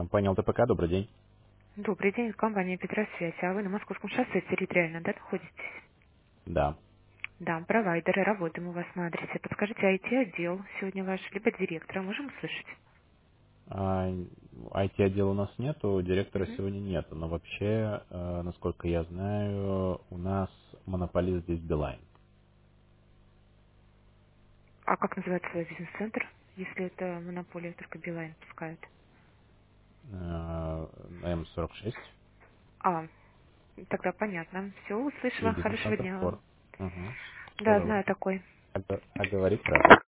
Компания ЛТПК, добрый день. Добрый день, компания Петросвязь. А вы на Московском шоссе территориально, да, находитесь? Да. Да, провайдеры, работаем у вас на адресе. Подскажите, IT-отдел сегодня ваш, либо директора, можем услышать? А, IT-отдела у нас нету, директора Мгм. сегодня нету, но вообще, насколько я знаю, у нас монополист здесь Билайн. А как называется свой бизнес-центр, если это монополия, только Билайн пускает? М46 А, тогда понятно. Все, и услышала. Хорошего бизнес-центр дня Форд. вам. Угу. Всего Да, доброго. знаю такой. А говорить рад.